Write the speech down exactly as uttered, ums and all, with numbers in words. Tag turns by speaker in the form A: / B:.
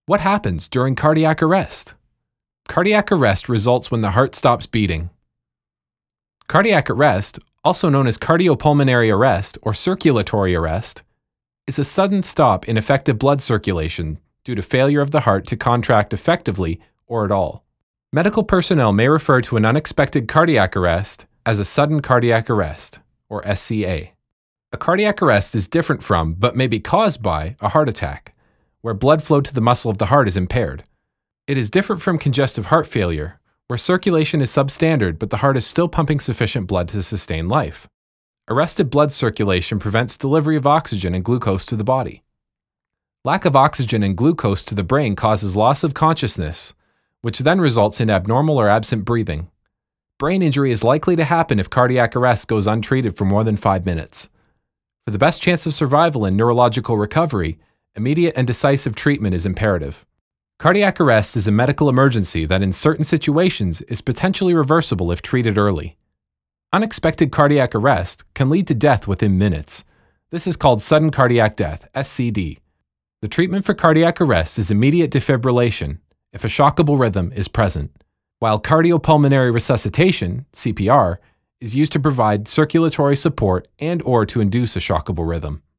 A: What happens during cardiac arrest? Cardiac arrest results when the heart stops beating. Cardiac arrest, also known as cardiopulmonary arrest or circulatory arrest, is a sudden stop in effective blood circulation due to failure of the heart to contract effectively or at all. Medical personnel may refer to an unexpected cardiac arrest as a sudden cardiac arrest, or S C A. A cardiac arrest is different from, but may be caused by, a heart attack, where blood flow to the muscle of the heart is impaired. It is different from congestive heart failure, where circulation is substandard but the heart is still pumping sufficient blood to sustain life. Arrested blood circulation prevents delivery of oxygen and glucose to the body. Lack of oxygen and glucose to the brain causes loss of consciousness, which then results in abnormal or absent breathing. Brain injury is likely to happen if cardiac arrest goes untreated for more than five minutes. For the best chance of survival and neurological recovery, immediate and decisive treatment is imperative. Cardiac arrest is a medical emergency that in certain situations is potentially reversible if treated early. Unexpected cardiac arrest can lead to death within minutes. This is called sudden cardiac death, S C D. The treatment for cardiac arrest is immediate defibrillation if a shockable rhythm is present, while cardiopulmonary resuscitation, C P R, is used to provide circulatory support and or to induce a shockable rhythm.